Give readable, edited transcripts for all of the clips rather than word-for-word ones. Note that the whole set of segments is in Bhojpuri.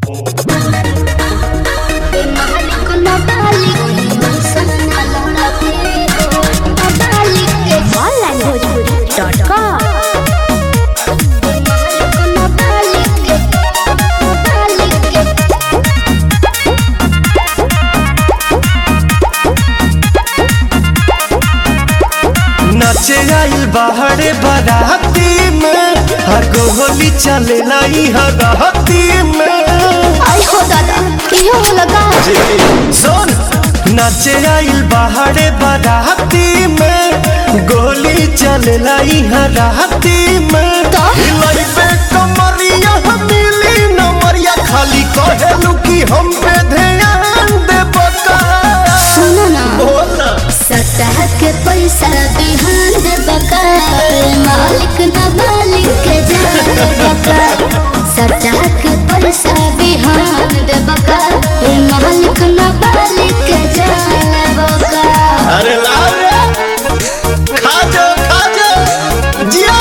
नाचे आइल बाहरे बाराती में हर गोली चले लाई हराती में। आई हो दादा क्यों लगा सुन नाचे आइल बाहरे बाराती में गोली चले लाई हराती में। हिलाई पे कमरिया मिली नमरिया खाली कहेलू कि हम पे ध्यान दे बका। सुनो ना बोला सतह के पैसा बिहान दे बका मालिक ना मालिक के जान बका। सतह के पैसा बिहान दे बका मालिक ना मालिक के जान बका। अरे लाओ रे खा जा जिया।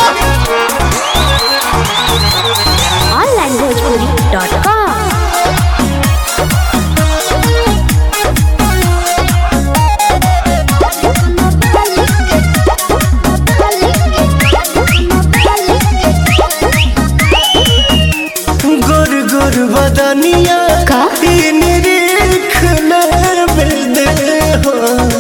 onlinebhojpuri.com गोर गोर बदनिया का? तीन रेख दे हो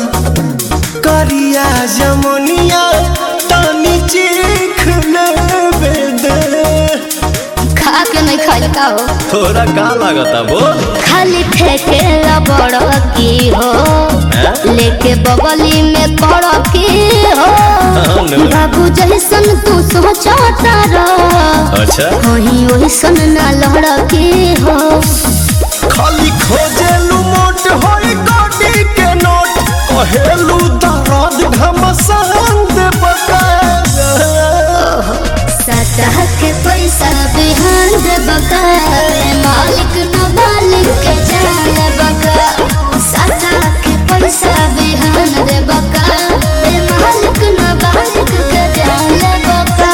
करिया जमुनिया तानी चीख दे। खा के नहीं खाई का हो थोड़ा का लागता बोल। खाली फेंके बड़ की हो लेके बगली में पड़ की हो। बाबू जैसन तू सोचता रह अच्छा वही वैसन ना लड़ की हो। खाली खोजेलू मोट होई गोडी के नोट कहेलू दर्द घमसान दे बका। सतह के पैसा बिहान दे बका मालिक न मालिक के जान बका। सतह के पैसा बिहान दे बका मालिक न मालिक के जान बका।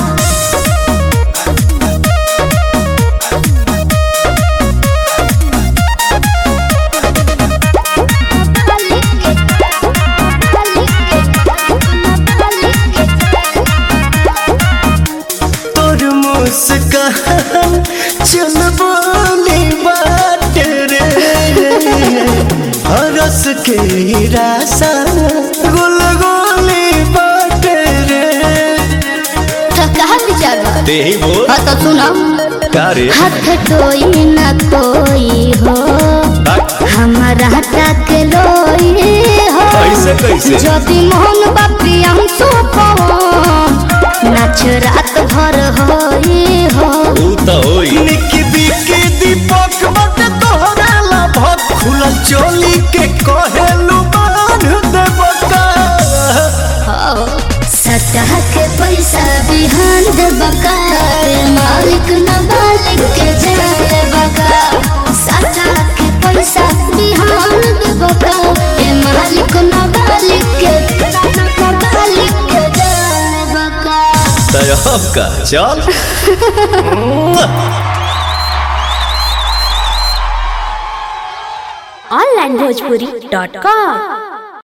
तोर मुस्कान चल बोली बात रे हरस के रासा गुल गोली बात रे। तो कहाँ विचार बा? ते ही बोल हाँ तो सुनो का रे हाथ कोई ना कोई हो हमारा तक लोई हो। कैसे यदि मोहन बापी हम नाच रात भर होई हो। ऊ तो होई निकी बिकी दीपक बट तोहरा ला भत खुला चोली के कहेलू बांध दे बका। सतह के पैसा बिहान दे बका मालिक न मालिक के जान बका। सतह के पैसा बिहान दे बका मालिक न मालिक के जान बका। तब का चल onlinebhojpuri.com